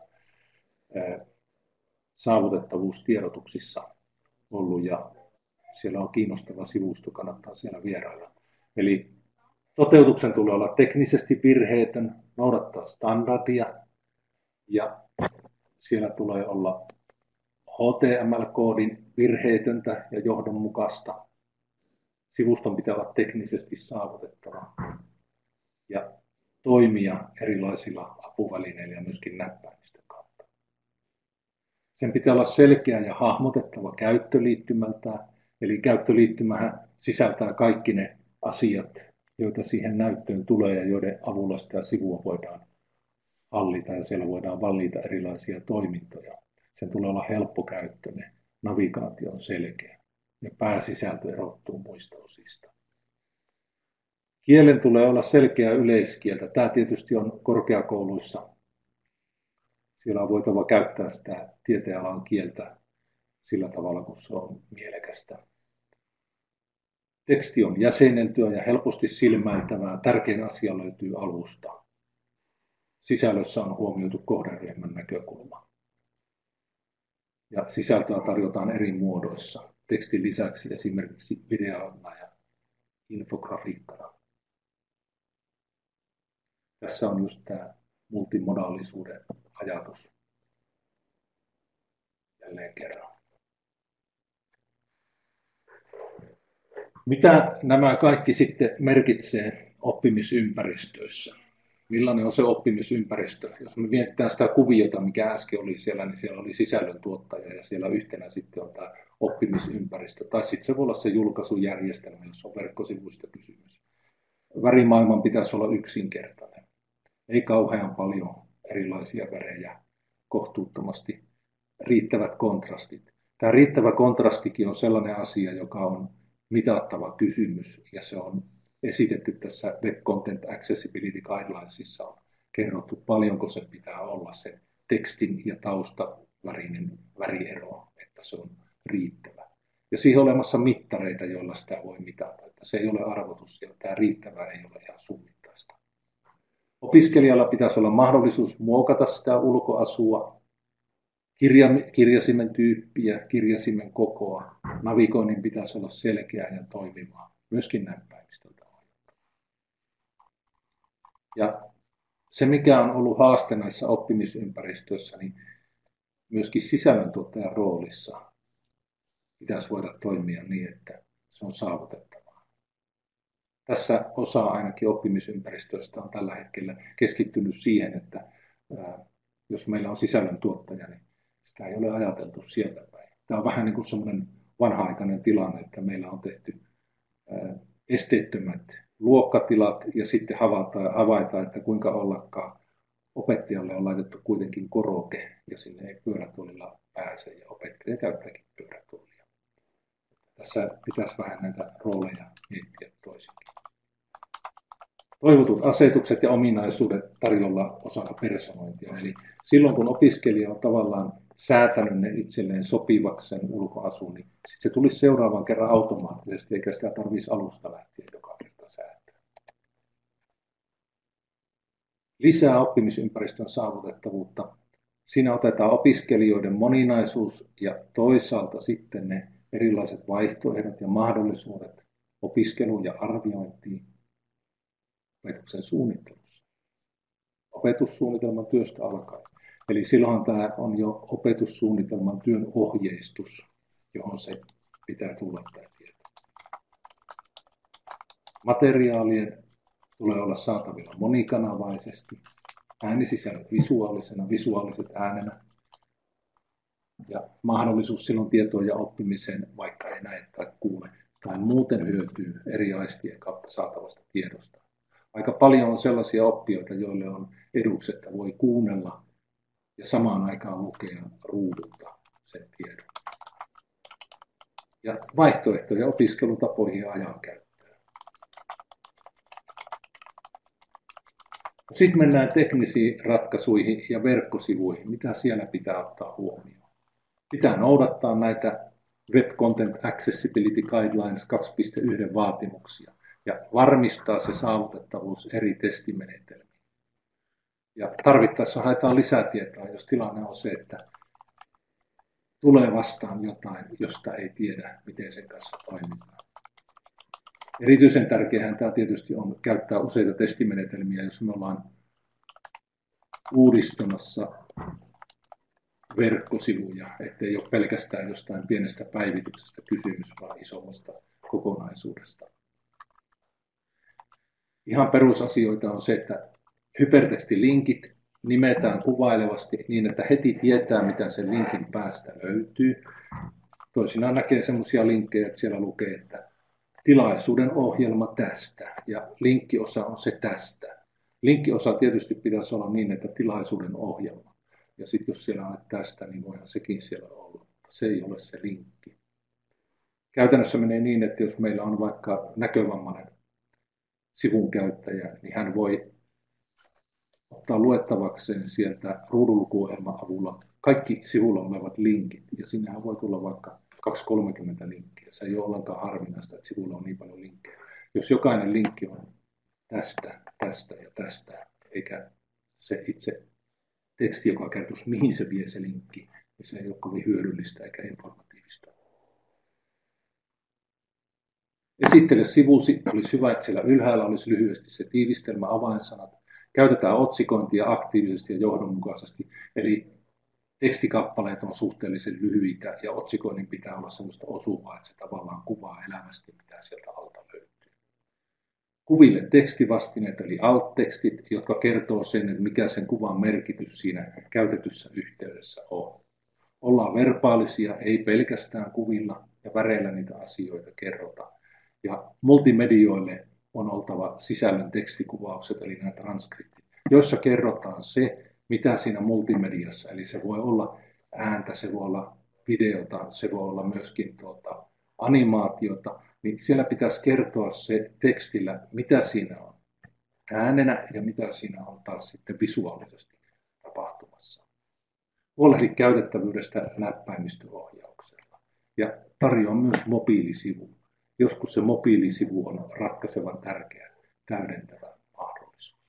saavutettavuustiedotuksissa ollut ja siellä on kiinnostava sivusto, kannattaa siellä vierailla. Eli toteutuksen tulee olla teknisesti virheetön, noudattaa standardia ja siellä tulee olla H T M L-koodin virheetöntä ja johdonmukaista. Sivuston pitää olla teknisesti saavutettava ja toimia erilaisilla apuvälineillä ja myöskin näppäimistön kautta. Sen pitää olla selkeä ja hahmotettava käyttöliittymältään, eli käyttöliittymähän sisältää kaikki ne asiat, joita siihen näyttöön tulee ja joiden avulla sitä sivua voidaan hallita ja siellä voidaan valita erilaisia toimintoja. Sen tulee olla helppokäyttöinen, navigaatio on selkeä ja pääsisältö erottuu muista osista. Kielen tulee olla selkeä yleiskieltä. Tämä tietysti on korkeakouluissa. Siellä on voitava käyttää sitä tieteenalan kieltä sillä tavalla, kun se on mielekästä. Teksti on jäsenneltyä ja helposti silmäiltävää. Tärkein asia löytyy alusta. Sisällössä on huomioitu kohderyhmän näkökulma. Ja sisältöä tarjotaan eri muodoissa. Tekstin lisäksi esimerkiksi videona ja infografiikkana. Tässä on just tämä multimodaalisuuden ajatus. Jälleen kerran. Mitä nämä kaikki sitten merkitsee oppimisympäristöissä? Millainen on se oppimisympäristö? Jos me mietitään sitä kuviota, mikä äsken oli siellä, niin siellä oli sisällöntuottaja ja siellä yhtenä sitten on tämä oppimisympäristö. Tai sitten se voi olla se julkaisujärjestelmä, jos on verkkosivuista kysymys. Värimaailman pitäisi olla yksinkertainen. Ei kauhean paljon erilaisia värejä, kohtuuttomasti riittävät kontrastit. Tämä riittävä kontrastikin on sellainen asia, joka on mitattava kysymys ja se on esitetty tässä Web Content Accessibility Guidelinesissa on kerrottu paljonko se pitää olla se tekstin ja taustavärinen väriero, että se on riittävä. Ja siihen on olemassa mittareita, joilla sitä voi mitata, että se ei ole arvotus ja tämä riittävä ei ole ihan summittaista. Opiskelijalla pitäisi olla mahdollisuus muokata sitä ulkoasua, kirja, kirjasimen tyyppiä, kirjasimen kokoa, navigoinnin pitäisi olla selkeää ja toimivaa, myöskin näppäimistöltä. Ja se, mikä on ollut haaste näissä oppimisympäristöissä, niin myöskin sisällöntuottajan roolissa pitäisi voida toimia niin, että se on saavutettavaa. Tässä osa ainakin oppimisympäristöistä on tällä hetkellä keskittynyt siihen, että ää, jos meillä on sisällöntuottaja, niin sitä ei ole ajateltu sieltä päin. Tämä on vähän niin kuin semmoinen vanha-aikainen tilanne, että meillä on tehty ää, esteettömät luokkatilat ja sitten havaitaan, havaitaan, että kuinka ollakaan opettajalle on laitettu kuitenkin koroke ja sinne ei pyörätuolilla pääse ja opettaja käyttääkin pyörätuolia. Tässä pitäisi vähän näitä rooleja miettiä toisinkin. Toivotut asetukset ja ominaisuudet tarjolla osana personointia. Eli silloin kun opiskelija on tavallaan säätänyt ne itselleen sopivaksi sen ulkoasuun, niin sit se tulisi seuraavan kerran automaattisesti, eikä sitä tarvitsisi alusta lähtien joka kerta säätää. Lisää oppimisympäristön saavutettavuutta. Siinä otetaan opiskelijoiden moninaisuus ja toisaalta sitten ne erilaiset vaihtoehdot ja mahdollisuudet opiskeluun ja arviointiin opetuksen suunnittelussa. Opetussuunnitelman työstä alkaen. Eli silloinhan tämä on jo opetussuunnitelman työn ohjeistus, johon se pitää tulla tämä tieto. Materiaalien tulee olla saatavilla monikanavaisesti, äänisisällöt visuaalisena, visuaaliset äänenä. Ja mahdollisuus silloin tietoon ja oppimiseen, vaikka ei näe tai kuule, tai muuten hyötyy eri aistien kautta saatavasta tiedosta. Aika paljon on sellaisia oppijoita, joille on eduksi, että voi kuunnella ja samaan aikaan lukea ruudulta sen tiedon. Ja vaihtoehtoja opiskelutapoihin ja ajankäyttöön. Sitten mennään teknisiin ratkaisuihin ja verkkosivuihin. Mitä siellä pitää ottaa huomioon? Pitää noudattaa näitä Web Content Accessibility Guidelines kaksi piste yksi vaatimuksia ja varmistaa se saavutettavuus eri testimenetelmiin. Ja tarvittaessa haetaan lisätietoa, jos tilanne on se, että tulee vastaan jotain, josta ei tiedä, miten sen kanssa toimitaan. Erityisen tärkeää tämä tietysti on käyttää useita testimenetelmiä, jos me ollaan uudistamassa verkkosivuja, ettei ole pelkästään jostain pienestä päivityksestä kysymys, vaan isommasta kokonaisuudesta. Ihan perusasioita on se, että hypertekstilinkit nimetään kuvailevasti niin, että heti tietää, mitä sen linkin päästä löytyy. Toisinaan näkee sellaisia linkkejä, että siellä lukee, että tilaisuuden ohjelma tästä ja linkkiosa on se tästä. Linkkiosa tietysti pitäisi olla niin, että tilaisuuden ohjelma. Ja sitten jos siellä on tästä, niin voihan sekin siellä olla, mutta se ei ole se linkki. Käytännössä menee niin, että jos meillä on vaikka näkövammainen sivun käyttäjä, niin hän voi ottaa luettavakseen sieltä ruudunlukuohjelman avulla kaikki sivulla olevat linkit. Ja sinnehän voi tulla vaikka kaksisataakolmekymmentä linkkiä. Se ei ole ollenkaan harvinaista, että sivulla on niin paljon linkkejä. Jos jokainen linkki on tästä, tästä ja tästä, eikä se itse teksti, joka kertoisi, mihin se vie se linkki, niin se ei ole kovin hyödyllistä eikä informatiivista. Esittele sivusi, olisi hyvä, että siellä ylhäällä olisi lyhyesti se tiivistelmä, avainsanat. Käytetään otsikointia aktiivisesti ja johdonmukaisesti, eli tekstikappaleet on suhteellisen lyhyitä ja otsikoinnin pitää olla sellaista osuvaa, että se tavallaan kuvaa elävästi, mitä sieltä alta löytyy. Kuville tekstivastineet eli alt-tekstit, jotka kertoo sen, että mikä sen kuvan merkitys siinä käytetyssä yhteydessä on. Ollaan verbaalisia, ei pelkästään kuvilla ja väreillä niitä asioita kerrota. Ja multimedioille on oltava sisällön tekstikuvaukset, eli nämä transkriptit, joissa kerrotaan se, mitä siinä multimediassa, eli se voi olla ääntä, se voi olla videota, se voi olla myöskin tuota, animaatiota, niin siellä pitäisi kertoa se tekstillä, mitä siinä on äänenä ja mitä siinä on taas sitten visuaalisesti tapahtumassa. Huolehdi käytettävyydestä näppäimistöohjauksella ja tarjoa myös mobiilisivu. Joskus se mobiilisivu on ratkaisevan tärkeä täydentävä mahdollisuus.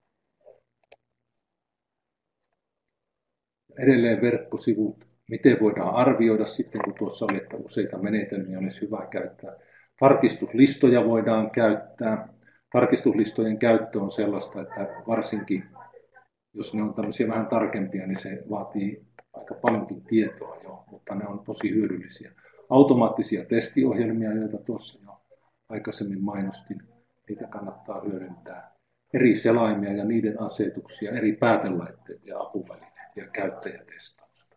Edelleen verkkosivut. Miten voidaan arvioida sitten, kun tuossa oli, että useita menetelmiä olisi hyvä käyttää. Tarkistuslistoja voidaan käyttää. Tarkistuslistojen käyttö on sellaista, että varsinkin jos ne on tämmöisiä vähän tarkempia, niin se vaatii aika paljonkin tietoa jo, mutta ne on tosi hyödyllisiä. Automaattisia testiohjelmia, joita tuossa jo aikaisemmin mainostin, niitä kannattaa hyödyntää. Eri selaimia ja niiden asetuksia, eri päätelaitteet ja apuvälineet ja käyttäjätestausta.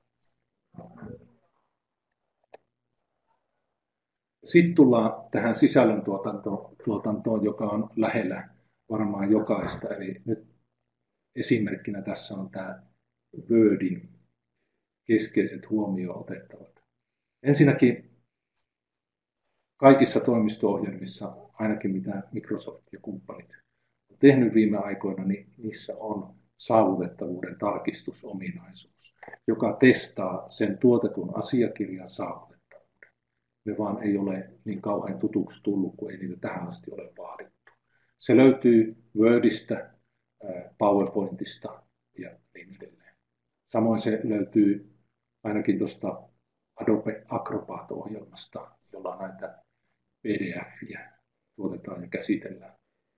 Sitten tullaan tähän sisällöntuotantoon, joka on lähellä varmaan jokaista. Eli nyt esimerkkinä tässä on tämä Wordin keskeiset huomioon otettavat. Ensinnäkin kaikissa toimisto-ohjelmissa, ainakin mitä Microsoft ja kumppanit on tehnyt viime aikoina, niin niissä on saavutettavuuden tarkistusominaisuus, joka testaa sen tuotetun asiakirjan saavutettavuuden. Ne vaan ei ole niin kauhean tutuksi tullut, kun ei niitä tähän asti ole vaadittu. Se löytyy Wordista, PowerPointista ja niin edelleen. Samoin se löytyy ainakin tuosta Adobe Acrobat-ohjelmasta, jolla näitä P D F-jä tuotetaan ja käsitellään.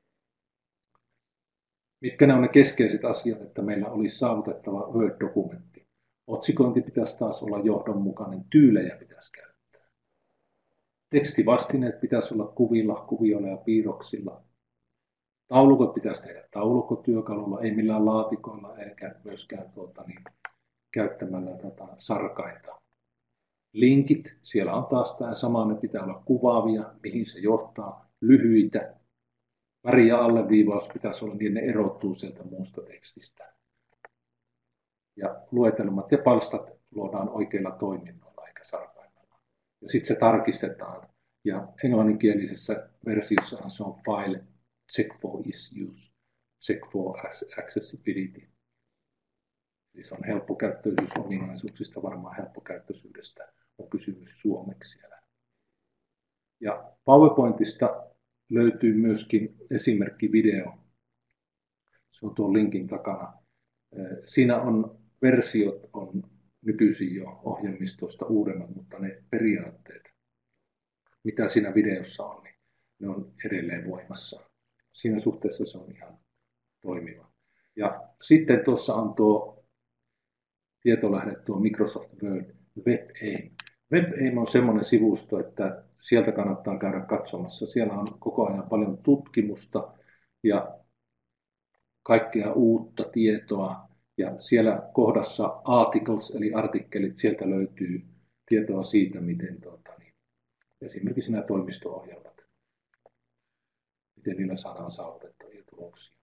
Mitkä ne on ne keskeiset asiat, että meillä olisi saavutettava Word-dokumentti? Otsikointi pitäisi taas olla johdonmukainen, tyylejä pitäisi käyttää. Tekstivastineet pitäisi olla kuvilla, kuvioilla ja piirroksilla. Taulukot pitäisi tehdä taulukkotyökalulla, ei millään laatikoilla eikä myöskään tuota, niin, käyttämällä tätä sarkaita. Linkit, siellä on taas tämä sama, ne pitää olla kuvaavia, mihin se johtaa, lyhyitä. Väri ja alleviivaus pitäisi olla niin, ne erottuu sieltä muusta tekstistä. Ja luetelmat ja palstat luodaan oikeilla toiminnoilla eikä sarkaimella. Ja sitten se tarkistetaan. Ja englanninkielisessä versiossahan se on file check for issues, check for accessibility. Eli se on helppokäyttöisyysominaisuuksista, varmaan helppokäyttöisyydestä on kysymys suomeksi siellä. Ja PowerPointista löytyy myöskin esimerkkivideo. Se on tuon linkin takana. Siinä on versiot on nykyisin jo ohjelmistosta uudemmat, mutta ne periaatteet, mitä siinä videossa on, niin ne on edelleen voimassa. Siinä suhteessa se on ihan toimiva. Ja sitten tuossa on tuo tietolähde, tuo Microsoft Word WebAIM. WebAIM on semmoinen sivusto, että sieltä kannattaa käydä katsomassa. Siellä on koko ajan paljon tutkimusta ja kaikkea uutta tietoa. Ja siellä kohdassa articles, eli artikkelit, sieltä löytyy tietoa siitä, miten tuota, niin, esimerkiksi nämä toimisto-ohjelmat, miten niillä saadaan saavutettavia tuloksia.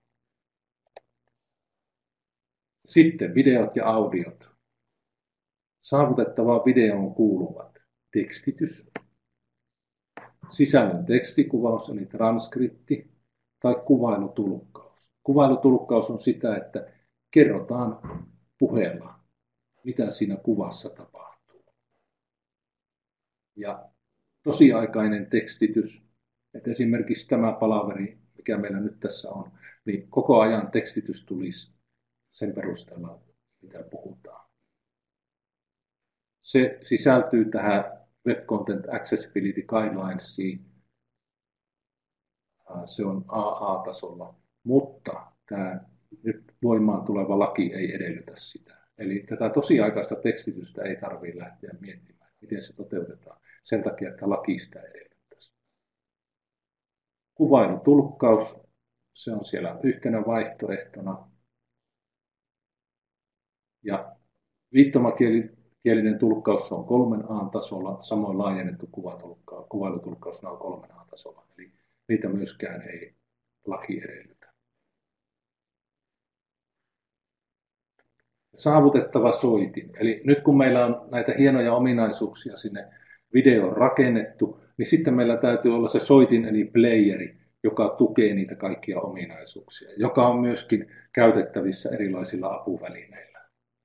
Sitten videot ja audiot. Saavutettavaan videoon kuuluvat tekstitys, sisällön tekstikuvaus eli transkripti tai kuvailutulkkaus. Kuvailutulkkaus on sitä, että kerrotaan puheella, mitä siinä kuvassa tapahtuu. Ja tosiaikainen tekstitys, että esimerkiksi tämä palaveri, mikä meillä nyt tässä on, niin koko ajan tekstitys tulisi sen perusteella, mitä puhutaan. Se sisältyy tähän Web Content Accessibility Guidelinesiin. Se on A A-tasolla, mutta tämä nyt voimaan tuleva laki ei edellytä sitä. Eli tätä tosiaikaista tekstitystä ei tarvitse lähteä miettimään, miten se toteutetaan, sen takia, että laki sitä edellyttäisi. Kuvailutulkkaus, se on siellä yhtenä vaihtoehtona. Ja viittomakielinen tulkkaus on kolmen A tasolla, samoin laajennettu kuvailutulkkaus on kolmen A tasolla, eli niitä myöskään ei laki edellytä. Saavutettava soitin. Eli nyt kun meillä on näitä hienoja ominaisuuksia sinne videoon rakennettu, niin sitten meillä täytyy olla se soitin eli playeri, joka tukee niitä kaikkia ominaisuuksia, joka on myöskin käytettävissä erilaisilla apuvälineillä.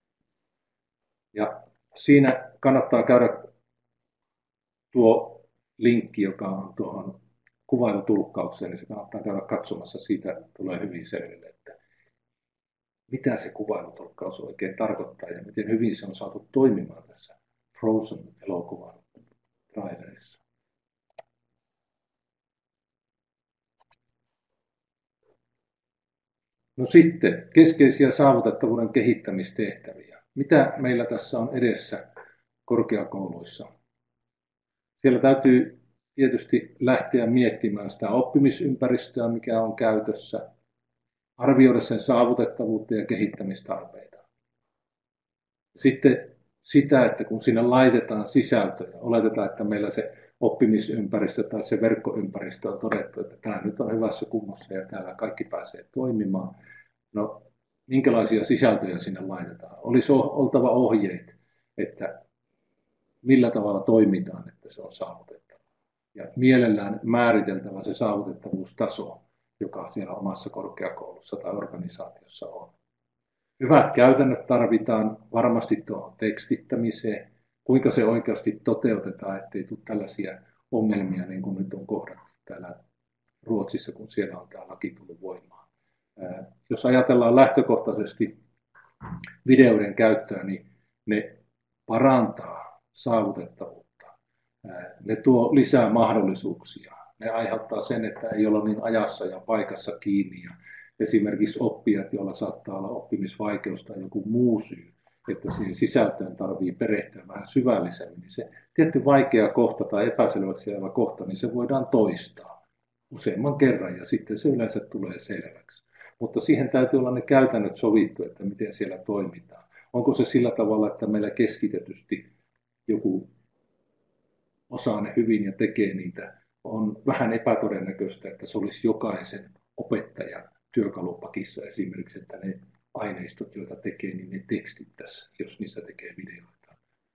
Ja siinä kannattaa käydä tuo linkki, joka on tuohon kuvailutulkkaukseen, niin se kannattaa käydä katsomassa, siitä tulee hyvin selville, että mitä se kuvailutulkkaus oikein tarkoittaa ja miten hyvin se on saatu toimimaan tässä Frozen-elokuvan trailerissa. No sitten keskeisiä saavutettavuuden kehittämistehtäviä. Mitä meillä tässä on edessä korkeakouluissa? Siellä täytyy tietysti lähteä miettimään sitä oppimisympäristöä, mikä on käytössä, arvioida sen saavutettavuutta ja kehittämistarpeita. Sitten sitä, että kun sinne laitetaan sisältöjä, oletetaan, että meillä se oppimisympäristö tai se verkkoympäristö on todettu, että tämä nyt on hyvässä kunnossa ja täällä kaikki pääsee toimimaan. No, minkälaisia sisältöjä sinne laitetaan? Olisi oltava ohjeet, että millä tavalla toimitaan, että se on saavutettava. Ja mielellään määriteltävä se saavutettavuustaso, joka siellä omassa korkeakoulussa tai organisaatiossa on. Hyvät käytännöt tarvitaan varmasti tuohon tekstittämiseen. Kuinka se oikeasti toteutetaan, ettei tule tällaisia ongelmia, niin kuin nyt on kohdattu täällä Ruotsissa, kun siellä on tämä laki tullut voimaan. Jos ajatellaan lähtökohtaisesti videoiden käyttöä, niin ne parantaa saavutettavuutta. Ne tuo lisää mahdollisuuksia. Ne aiheuttaa sen, että ei olla niin ajassa ja paikassa kiinni. Ja esimerkiksi oppijat, joilla saattaa olla oppimisvaikeus tai joku muu syy, että siihen sisältöön tarvitsee perehtyä vähän syvällisemmin, niin se tietty vaikea kohta tai epäselväksi jäävä kohta, niin se voidaan toistaa useamman kerran ja sitten se yleensä tulee selväksi. Mutta siihen täytyy olla ne käytännöt sovittu, että miten siellä toimitaan. Onko se sillä tavalla, että meillä keskitetysti joku osaa ne hyvin ja tekee niitä. On vähän epätodennäköistä, että se olisi jokaisen opettajan työkalupakissa esimerkiksi, että ne aineistot, joita tekee, niin ne tekstittäisi, jos niistä tekee videoita.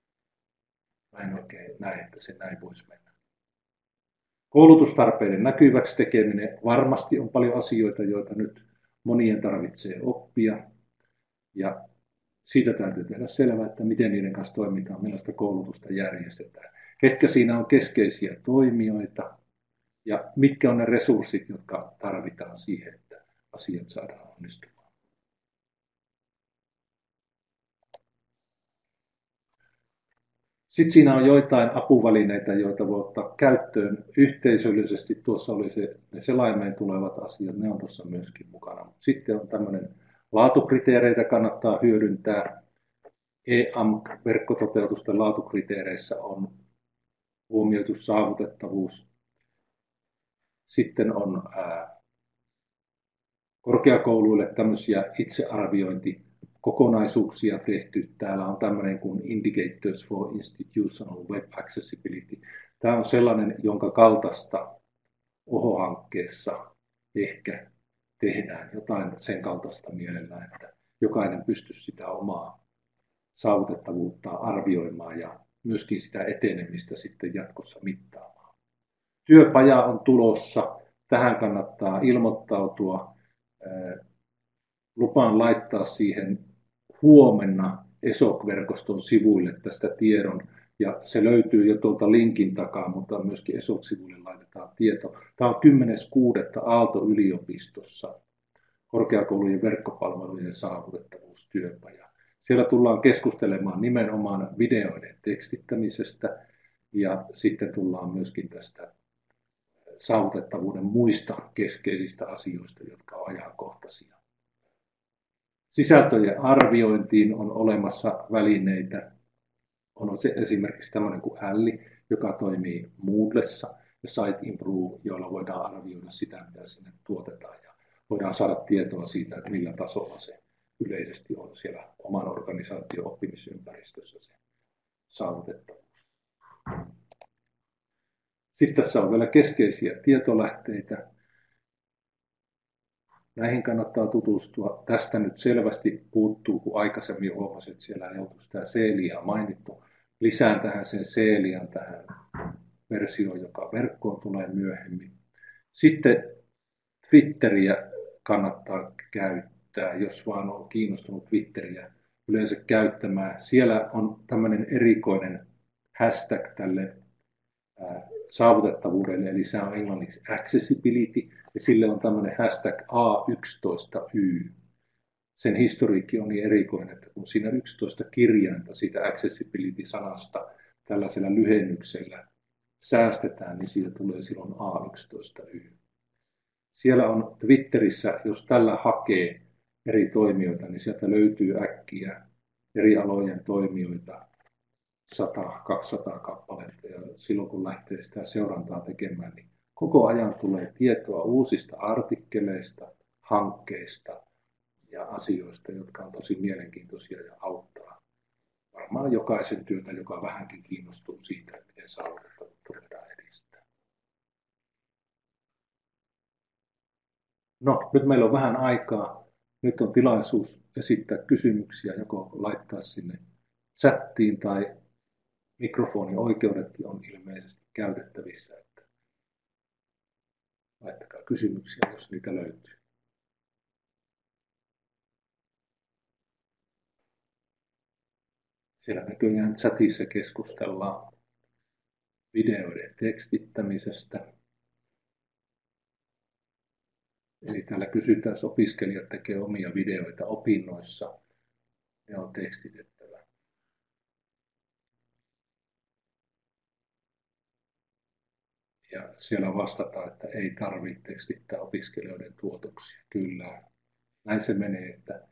Mä en oikein näe, että se näin voisi mennä. Koulutustarpeiden näkyväksi tekeminen varmasti on paljon asioita, joita nyt monien tarvitsee oppia. Ja siitä täytyy tehdä selvää, että miten niiden kanssa toimitaan, millaista koulutusta järjestetään, ketkä siinä on keskeisiä toimijoita ja mitkä on ne resurssit, jotka tarvitaan siihen, että asiat saadaan onnistumaan. Sitten siinä on joitain apuvälineitä, joita voi ottaa käyttöön yhteisöllisesti. Tuossa oli se, ne selaimeen tulevat asiat, ne on tuossa myöskin mukana. Sitten on tämmöinen laatukriteereitä kannattaa hyödyntää. E A M C-verkkototeutusten laatukriteereissä on huomioitu saavutettavuus. Sitten on ää, korkeakouluille tämmöisiä itsearviointikokonaisuuksia tehty. Täällä on tämmöinen kuin Indicators for Institutional Web Accessibility. Tämä on sellainen, jonka kaltaista O H O-hankkeessa ehkä tehdään jotain sen kaltaista mielellään, että jokainen pystyisi sitä omaa saavutettavuutta arvioimaan ja myöskin sitä etenemistä sitten jatkossa mittaamaan. Työpaja on tulossa. Tähän kannattaa ilmoittautua. Lupaan laittaa siihen huomenna E S O C-verkoston sivuille tästä tiedon. Ja se löytyy jo tuolta linkin takaa, mutta myöskin E S O C-sivuille laitetaan tieto. Tämä on kymmenes kuudetta Aalto-yliopistossa korkeakoulujen verkkopalvelujen saavutettavuustyöpaja. Siellä tullaan keskustelemaan nimenomaan videoiden tekstittämisestä ja sitten tullaan myöskin tästä saavutettavuuden muista keskeisistä asioista, jotka ovat ajankohtaisia. Sisältöjen arviointiin on olemassa välineitä. On se esimerkiksi tämmöinen kuin Älli, joka toimii Moodlessa, ja Site Improve, joilla voidaan arvioida sitä, mitä sinne tuotetaan, ja voidaan saada tietoa siitä, että millä tasolla se yleisesti on siellä oman organisaation oppimisympäristössä se saavutettavuus. Sitten tässä on vielä keskeisiä tietolähteitä. Näihin kannattaa tutustua. Tästä nyt selvästi puuttuu, kun aikaisemmin huomasin, että siellä ei ollut sitä Celiaa mainittu. Lisään tähän sen Celian tähän versioon, joka verkkoon tulee myöhemmin. Sitten Twitteriä kannattaa käyttää, jos vaan on kiinnostunut Twitteriä yleensä käyttämään. Siellä on tämmöinen erikoinen hashtag tälle saavutettavuudelle, eli se on englanniksi accessibility, ja sille on tämmöinen hashtag A yksitoista Y. Sen historiikki on niin erikoinen, että kun siinä yksitoista kirjainta siitä accessibility-sanasta tällaisella lyhennyksellä säästetään, niin siitä tulee silloin A yksitoista Y. Siellä on Twitterissä, jos tällä hakee eri toimijoita, niin sieltä löytyy äkkiä eri alojen toimijoita, sata kaksisataa kappaletta, ja silloin kun lähtee sitä seurantaa tekemään, niin koko ajan tulee tietoa uusista artikkeleista, hankkeista ja asioista, jotka on tosi mielenkiintoisia ja auttaa varmaan jokaisen työtä, joka vähänkin kiinnostuu siitä, miten saavutettavuutta voidaan edistää. No, nyt meillä on vähän aikaa. Nyt on tilaisuus esittää kysymyksiä, joko laittaa sinne chattiin tai mikrofonioikeudetkin on ilmeisesti käytettävissä, että laittakaa kysymyksiä, jos niitä löytyy. Siellä näköjään chatissa keskustellaan videoiden tekstittämisestä. Eli täällä kysytään, jos opiskelijat tekevät omia videoita opinnoissa, ne on tekstitettävä. Ja siellä vastataan, että ei tarvitse tekstittää opiskelijoiden tuotoksia. Kyllä, näin se menee, että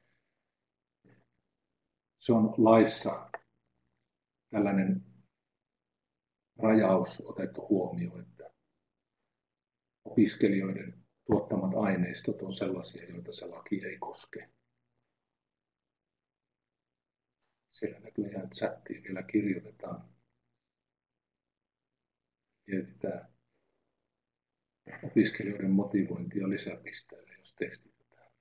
se on laissa tällainen rajaus otettu huomioon, että opiskelijoiden tuottamat aineistot on sellaisia, joita se laki ei koske. Siellä näköjään chattiin vielä kirjoitetaan. Mietitään opiskelijoiden motivointia lisäpisteelle, jos tekstitetään.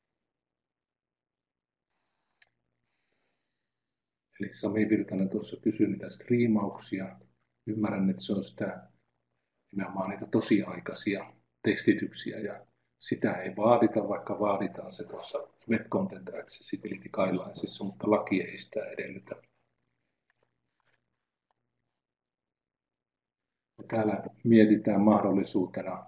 Eli Sami Virtanen tuossa kysyi niitä striimauksia. Ymmärrän, että se on sitä nimenomaan niitä tosiaikaisia tekstityksiä ja Sitä ei vaadita, vaikka vaaditaan se tuossa Web Content Accessibility Guidelinesissa, mutta laki ei sitä edellytä. Täällä mietitään mahdollisuutena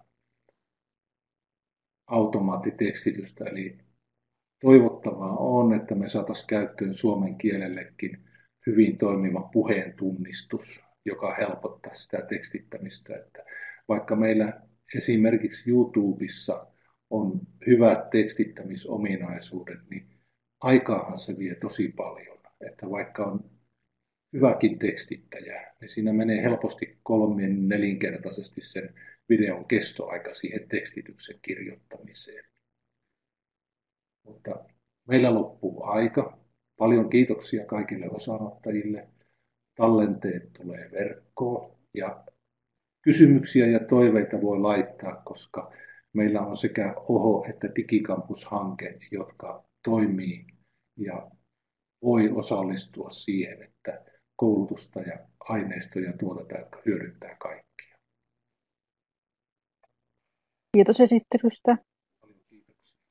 automaattitekstitystä, eli toivottavaa on, että me saataisiin käyttöön suomen kielellekin hyvin toimiva puheen tunnistus, joka helpottaa sitä tekstittämistä. Että vaikka meillä esimerkiksi YouTubessa on hyvät tekstittämisominaisuudet, niin aikaahan se vie tosi paljon. Että vaikka on hyväkin tekstittäjä, niin siinä menee helposti kolmen nelinkertaisesti sen videon kestoaika siihen tekstityksen kirjoittamiseen. Mutta meillä loppuu aika. Paljon kiitoksia kaikille osanottajille. Tallenteet tulee verkkoon ja kysymyksiä ja toiveita voi laittaa, koska meillä on sekä Oho että Digikampus-hanke, jotka toimii ja voi osallistua siihen, että koulutusta ja aineistoja tuotetaan, jotka hyödyttää kaikkia. Kiitos esittelystä.